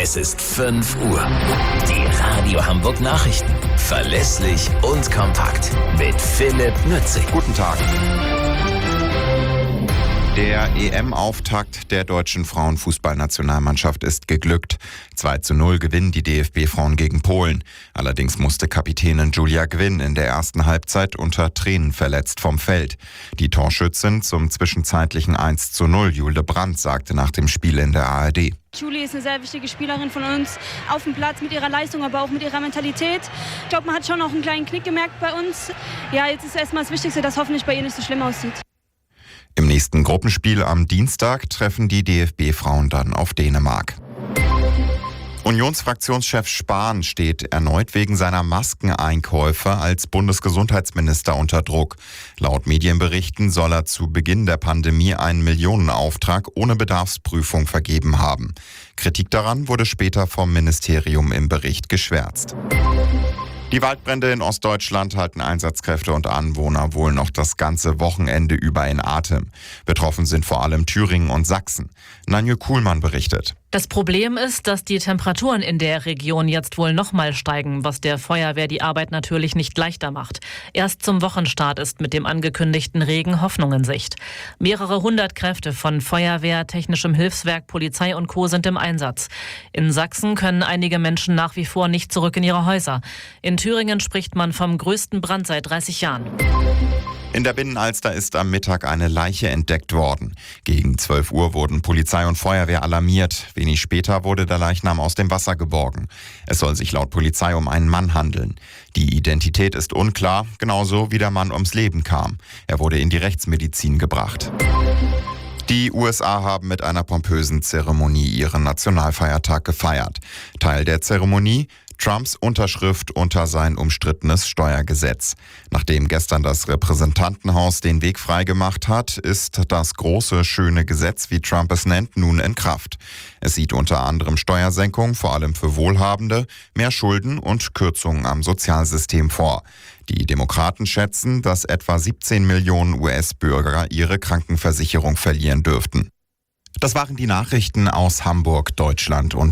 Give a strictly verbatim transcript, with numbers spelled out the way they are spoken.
Es ist fünf Uhr. Die Radio Hamburg Nachrichten. Verlässlich und kompakt. Mit Philipp Nützig. Guten Tag. Der E M-Auftakt der deutschen Frauenfußballnationalmannschaft ist geglückt. zwei zu null gewinnen die D F B-Frauen gegen Polen. Allerdings musste Kapitänin Julia Gwynn in der ersten Halbzeit unter Tränen verletzt vom Feld. Die Torschützin zum zwischenzeitlichen eins zu null, Jule Brandt, sagte nach dem Spiel in der A R D. Julie ist eine sehr wichtige Spielerin von uns, auf dem Platz mit ihrer Leistung, aber auch mit ihrer Mentalität. Ich glaube, man hat schon auch einen kleinen Knick gemerkt bei uns. Ja, jetzt ist erstmal das Wichtigste, dass hoffentlich bei ihr nicht so schlimm aussieht. Im nächsten Gruppenspiel am Dienstag treffen die D F B-Frauen dann auf Dänemark. Unionsfraktionschef Spahn steht erneut wegen seiner Maskeneinkäufe als Bundesgesundheitsminister unter Druck. Laut Medienberichten soll er zu Beginn der Pandemie einen Millionenauftrag ohne Bedarfsprüfung vergeben haben. Kritik daran wurde später vom Ministerium im Bericht geschwärzt. Die Waldbrände in Ostdeutschland halten Einsatzkräfte und Anwohner wohl noch das ganze Wochenende über in Atem. Betroffen sind vor allem Thüringen und Sachsen. Nanje Kuhlmann berichtet. Das Problem ist, dass die Temperaturen in der Region jetzt wohl nochmal steigen, was der Feuerwehr die Arbeit natürlich nicht leichter macht. Erst zum Wochenstart ist mit dem angekündigten Regen Hoffnung in Sicht. Mehrere hundert Kräfte von Feuerwehr, Technischem Hilfswerk, Polizei und Co. sind im Einsatz. In Sachsen können einige Menschen nach wie vor nicht zurück in ihre Häuser. In Thüringen spricht man vom größten Brand seit dreißig Jahren. In der Binnenalster ist am Mittag eine Leiche entdeckt worden. Gegen zwölf Uhr wurden Polizei und Feuerwehr alarmiert. Wenig später wurde der Leichnam aus dem Wasser geborgen. Es soll sich laut Polizei um einen Mann handeln. Die Identität ist unklar, genauso wie der Mann ums Leben kam. Er wurde in die Rechtsmedizin gebracht. Die U S A haben mit einer pompösen Zeremonie ihren Nationalfeiertag gefeiert. Teil der Zeremonie: Trumps Unterschrift unter sein umstrittenes Steuergesetz. Nachdem gestern das Repräsentantenhaus den Weg freigemacht hat, ist das große, schöne Gesetz, wie Trump es nennt, nun in Kraft. Es sieht unter anderem Steuersenkungen, vor allem für Wohlhabende, mehr Schulden und Kürzungen am Sozialsystem vor. Die Demokraten schätzen, dass etwa siebzehn Millionen U S-Bürger ihre Krankenversicherung verlieren dürften. Das waren die Nachrichten aus Hamburg, Deutschland und